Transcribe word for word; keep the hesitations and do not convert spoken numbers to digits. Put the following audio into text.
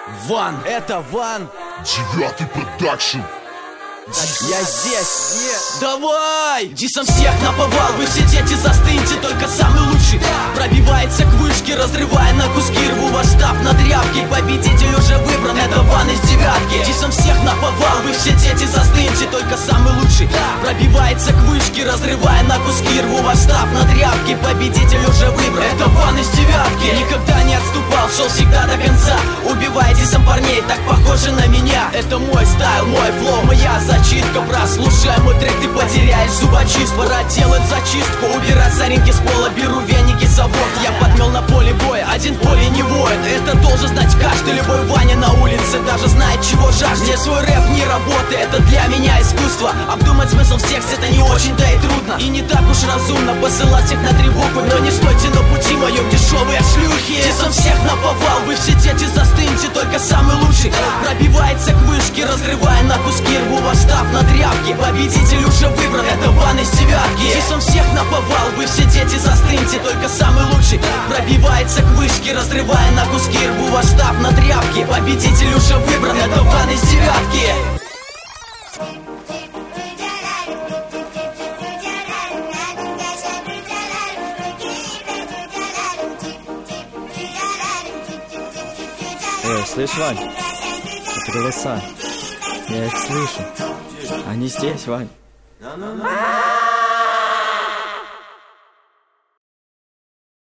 Ван, это Ван. Девятый продакшн. Я здесь, yeah. Давай! Дисом всех наповал, вы все дети застыньте, только самый лучший пробивается к вышке, разрывая на куски. Рву ваш штаб на тряпке, победитель уже выбран, это Ван из девятки. Дисом всех наповал, вы все дети застыньте, только самый лучший пробивается к вышке, разрывая на куски. Рву ваш штаб на тряпке, победитель уже выбран, это Ван из девятки. Никогда не отступал, шел всегда до конца, убивая дисом парней, так похожи на меня. Это мой стайл, мой флоу, моя зачистка. Прослушай мой трек, ты потеряешь зубочистку. Пора делать зачистку, убирать соринки с пола. Беру веники, совок, я подмел на поле боя. Один в поле не воин, это должен знать каждый. Любой Ваня на улице даже знает, чего жаждет. Мне свой рэп не работает, это для меня искусство. Обдумать смысл в тексте это не очень-то и трудно. И не так уж разумно посылать всех на три буквы. Но не стойте на пути моем, дешевые шлюхи. Дисом всех наповал, вы все дети застыньте, только самый лучший пробивается к вышке, разрывая на куски. Рву ваш штаб на тряпке, победитель уже выбран, это Ван из девятки. Дисом всех наповал, вы все дети застыньте, только самый лучший пробивается к вышке, разрывая на куски. Рву ваш штаб на тряпке, победитель уже выбран, это Ван из девятки. Эй, слышь, Вань, это голоса. Я их слышу. Они здесь, Вань.